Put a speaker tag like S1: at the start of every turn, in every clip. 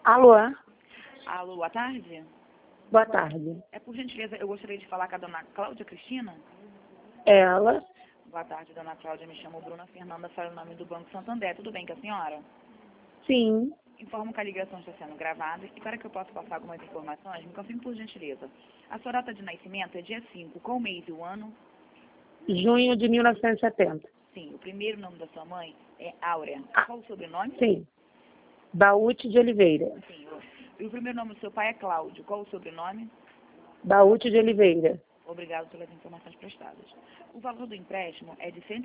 S1: Alô?
S2: Alô, boa tarde.
S1: Boa tarde.
S2: Por gentileza, eu gostaria de falar com a dona Cláudia Cristina.
S1: Ela?
S2: Boa tarde, dona Cláudia. Me chamo Bruna Fernanda, falo o nome do Banco Santander. Tudo bem com a senhora?
S1: Sim.
S2: Informo que a ligação está sendo gravada e para que eu possa passar algumas informações, me confirme por gentileza. A sua data de nascimento é dia 5, qual mês e o ano?
S1: Junho de 1970.
S2: Sim. O primeiro nome da sua mãe é Áurea. Qual o sobrenome?
S1: Sim. Baúte de Oliveira.
S2: Sim. E o primeiro nome do seu pai é Cláudio. Qual o sobrenome?
S1: Baúte de Oliveira.
S2: Obrigado pelas informações prestadas. O valor do empréstimo é de R$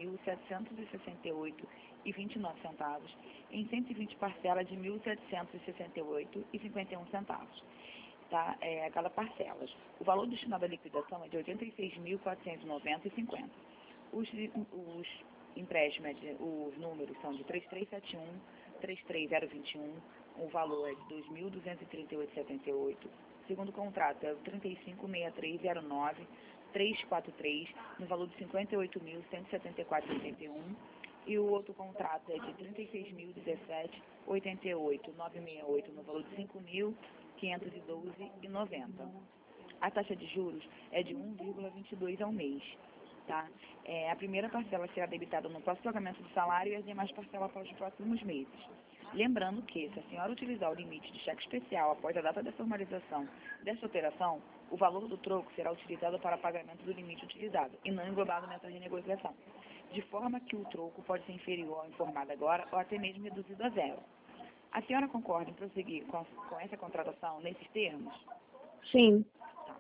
S2: 106.768,29 em 120 parcelas de R$ 1.768,51. Tá? Cada parcela. O valor destinado à liquidação é de R$ 86.490,50. Os empréstimos, os números são de 3371, 33021, o valor é de R$ 2.238,78. O segundo contrato é o 356309 343, no valor de R$ 58.174,81. E o outro contrato é de 36.017,88, 968, no valor de R$ 5.512,90. A taxa de juros é de 1,22 ao mês. Tá? A primeira parcela será debitada no próximo pagamento do salário e as demais parcelas para os próximos meses. Lembrando que, se a senhora utilizar o limite de cheque especial após a data da formalização desta operação, o valor do troco será utilizado para pagamento do limite utilizado e não englobado nessa renegociação, de forma que o troco pode ser inferior ao informado agora ou até mesmo reduzido a zero. A senhora concorda em prosseguir com essa contratação nesses termos?
S1: Sim.
S2: Tá.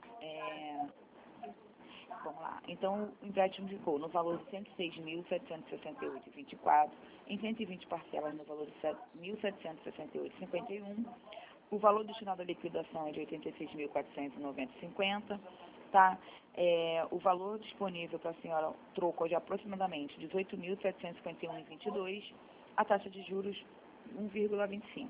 S2: Vamos lá. Então, o empréstimo ficou no valor de R$ 106.768,24, em 120 parcelas no valor de R$ 1.768,51. O valor destinado à liquidação é de R$ 86.490,50. Tá? O valor disponível para a senhora troco é de aproximadamente R$ 18.751,22. A taxa de juros 1,25.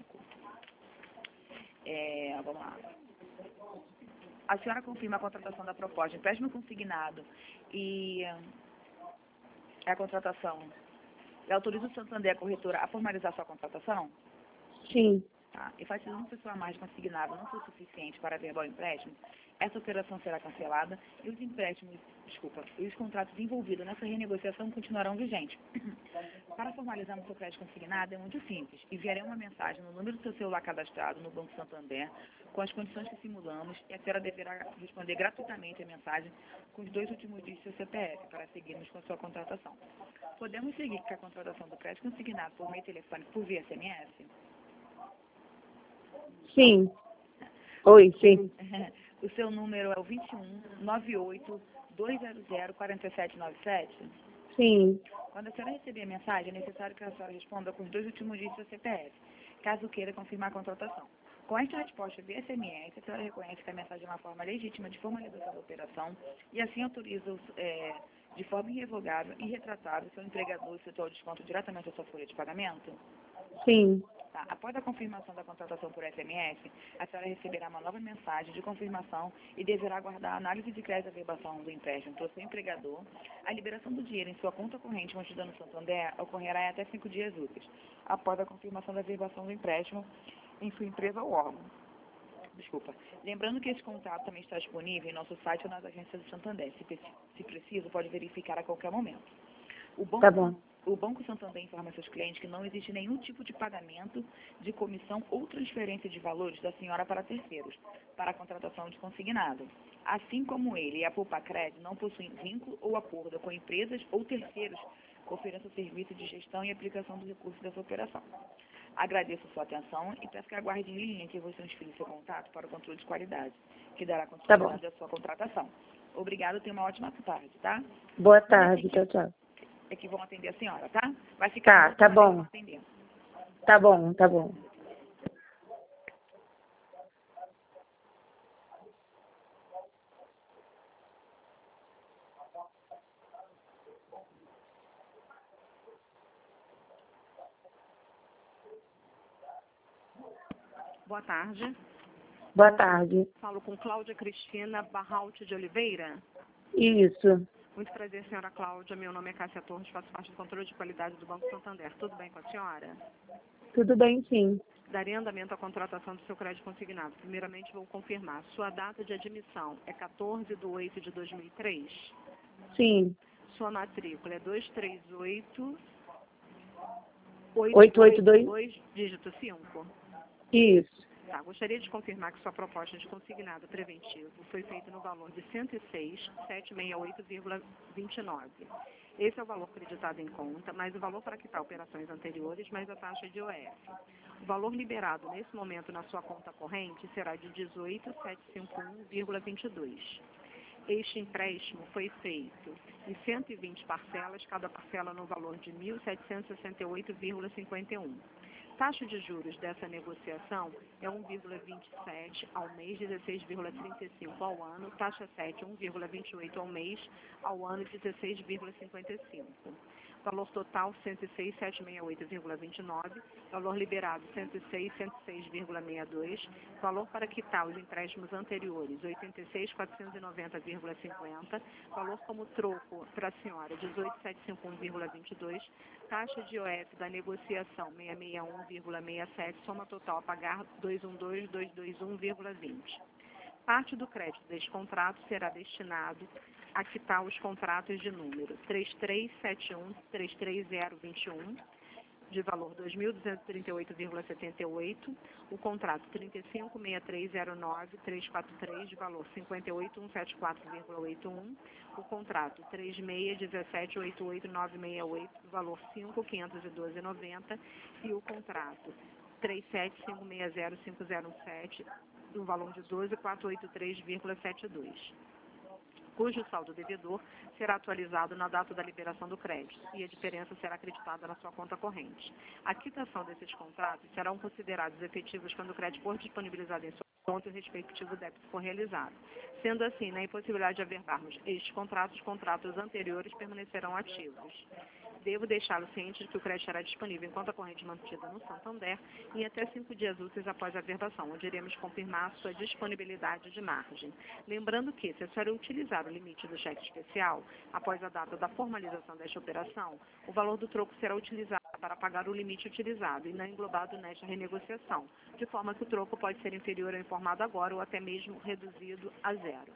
S2: Vamos lá. A senhora confirma a contratação da proposta de empréstimo consignado e a contratação e autoriza o Santander, a corretora, a formalizar sua contratação?
S1: Sim.
S2: Tá. E enfatizando que pessoa mais consignado não for suficiente para verbal empréstimo, essa operação será cancelada e os e os contratos envolvidos nessa renegociação continuarão vigentes. Para formalizarmos seu crédito consignado é muito simples. Enviarei uma mensagem no número do seu celular cadastrado no Banco Santander com as condições que simulamos e a senhora deverá responder gratuitamente a mensagem com os 2 últimos dígitos do seu CPF para seguirmos com a sua contratação. Podemos seguir com a contratação do crédito consignado por meio telefônico por via SMS?
S1: Sim. Oi, sim.
S2: O seu número é o 21-98-200-4797?
S1: Sim.
S2: Quando a senhora receber a mensagem, é necessário que a senhora responda com os 2 últimos dígitos do CPF, caso queira confirmar a contratação. Com esta resposta via SMS, a senhora reconhece que a mensagem é uma forma legítima de formalização da operação e assim autoriza de forma irrevogável e irretratável o seu empregador efetuar o desconto diretamente da sua folha de pagamento?
S1: Sim.
S2: Tá. Após a confirmação da contratação por SMS, a senhora receberá uma nova mensagem de confirmação e deverá aguardar a análise de crédito e averbação do empréstimo pelo seu empregador. A liberação do dinheiro em sua conta corrente contida no Santander ocorrerá em até 5 dias úteis, após a confirmação da averbação do empréstimo em sua empresa ou órgão. Lembrando que esse contrato também está disponível em nosso site ou nas agências do Santander. Se preciso, pode verificar a qualquer momento.
S1: Tá bom.
S2: O Banco Santander informa seus clientes que não existe nenhum tipo de pagamento de comissão ou transferência de valores da senhora para terceiros, para a contratação de consignado. Assim como ele e a Poupa-Cred não possuem vínculo ou acordo com empresas ou terceiros que ofereçam serviço de gestão e aplicação dos recursos dessa operação. Agradeço a sua atenção e peço que aguarde em linha que eu vou transferir seu contato para o controle de qualidade, que dará continuidade à sua contratação. Obrigada, tenha uma ótima tarde, tá?
S1: Boa tarde, tchau, tchau.
S2: É que vão atender a senhora, tá? Vai ficar
S1: tá bom.
S2: atendendo.
S1: Tá bom, tá bom.
S3: Boa tarde.
S1: Boa tarde.
S3: Falo com Cláudia Cristina Barralte de Oliveira.
S1: Isso.
S3: Muito prazer, senhora Cláudia. Meu nome é Cássia Torres, faço parte do controle de qualidade do Banco Santander. Tudo bem com a senhora?
S1: Tudo bem, sim.
S3: Daria andamento à contratação do seu crédito consignado. Primeiramente, vou confirmar. Sua data de admissão é 14/8/2003?
S1: Sim.
S3: Sua matrícula é 238
S1: 882?
S3: 882, dígito 5.
S1: Isso.
S3: Tá, gostaria de confirmar que sua proposta de consignado preventivo foi feita no valor de 106.768,29. Esse é o valor creditado em conta, mais o valor para quitar operações anteriores, mais a taxa de IOF. O valor liberado nesse momento na sua conta corrente será de 18.751,22. Este empréstimo foi feito em 120 parcelas, cada parcela no valor de 1.768,51. Taxa de juros dessa negociação é 1,27 ao mês, 16,35 ao ano, taxa 7, 1,28 ao mês, ao ano, 16,55. Valor total, 106.768,29. Valor liberado, 106.106,62. Valor para quitar os empréstimos anteriores, 86.490,50. Valor como troco para a senhora, 18.751,22. Taxa de IOF da negociação, 661,67. Soma total a pagar, 212.221,20. Parte do crédito deste contrato será destinado a quitar os contratos de número 3371-33021, de valor 2.238,78, o contrato 356309-343, de valor 58.174,81, o contrato 361788-968, de valor 5.512,90, e o contrato 37560507, no valor de 12.483,72. Cujo saldo devedor será atualizado na data da liberação do crédito e a diferença será acreditada na sua conta corrente. A quitação desses contratos serão considerados efetivos quando o crédito for disponibilizado em sua conta e o respectivo débito for realizado. Sendo assim, na impossibilidade de averbarmos estes contratos, os contratos anteriores permanecerão ativos. Devo deixá-lo ciente de que o crédito será disponível em conta corrente mantida no Santander em até 5 dias úteis após a averbação, onde iremos confirmar sua disponibilidade de margem. Lembrando que, se a senhora utilizar o limite do cheque especial, após a data da formalização desta operação, o valor do troco será utilizado para pagar o limite utilizado e não englobado nesta renegociação, de forma que o troco pode ser inferior ao informado agora ou até mesmo reduzido a zero.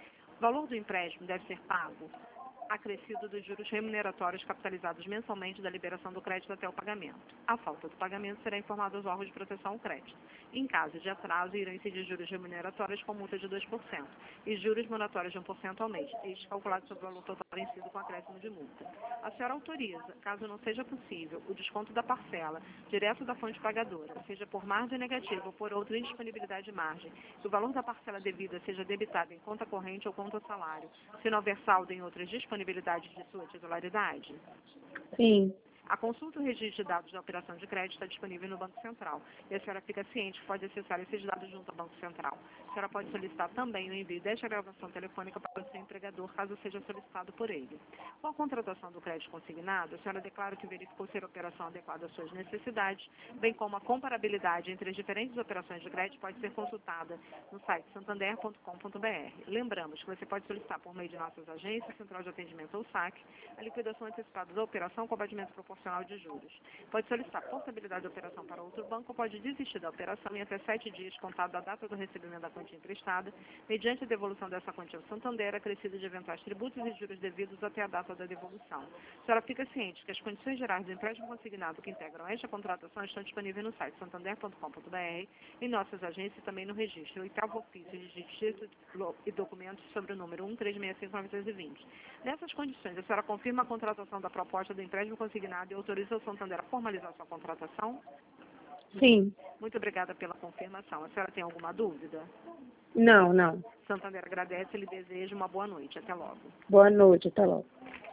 S3: O valor do empréstimo deve ser pago acrescido dos juros remuneratórios capitalizados mensalmente da liberação do crédito até o pagamento. A falta do pagamento será informado aos órgãos de proteção ao crédito. Em caso de atraso, irão incidir juros remuneratórios com multa de 2% e juros moratórios de 1% ao mês, este calculado sobre o valor total vencido com acréscimo de multa. A senhora autoriza, caso não seja possível, o desconto da parcela direto da fonte pagadora, seja por margem negativa ou por outra indisponibilidade de margem, que o valor da parcela devida seja debitado em conta corrente ou conta salário, se não houver saldo em outras disponibilidade de sua titularidade?
S1: Sim.
S3: A consulta e o registro de dados da operação de crédito está disponível no Banco Central. E a senhora fica ciente que pode acessar esses dados junto ao Banco Central. A senhora pode solicitar também o envio desta gravação telefônica para o seu empregador, caso seja solicitado por ele. Com a contratação do crédito consignado, a senhora declara que verificou ser a operação adequada às suas necessidades, bem como a comparabilidade entre as diferentes operações de crédito pode ser consultada no site santander.com.br. Lembramos que você pode solicitar por meio de nossas agências, Central de Atendimento ou SAC, a liquidação antecipada da operação com abatimento proporcional de juros. Pode solicitar portabilidade da operação para outro banco ou pode desistir da operação em até 7 dias contado da data do recebimento da quantia emprestada, mediante a devolução dessa quantia ao Santander, acrescida de eventuais tributos e juros devidos até a data da devolução. A senhora fica ciente que as condições gerais do empréstimo consignado que integram esta contratação estão disponíveis no site santander.com.br, em nossas agências e também no registro, 8º ofício de título e documentos sobre o número 1365920. Nessas condições, a senhora confirma a contratação da proposta do empréstimo consignado e autoriza o Santander a formalizar sua contratação?
S1: Sim.
S3: Muito obrigada pela confirmação. A senhora tem alguma dúvida?
S1: Não, não.
S3: Santander agradece e lhe deseja uma boa noite. Até logo.
S1: Boa noite, até logo.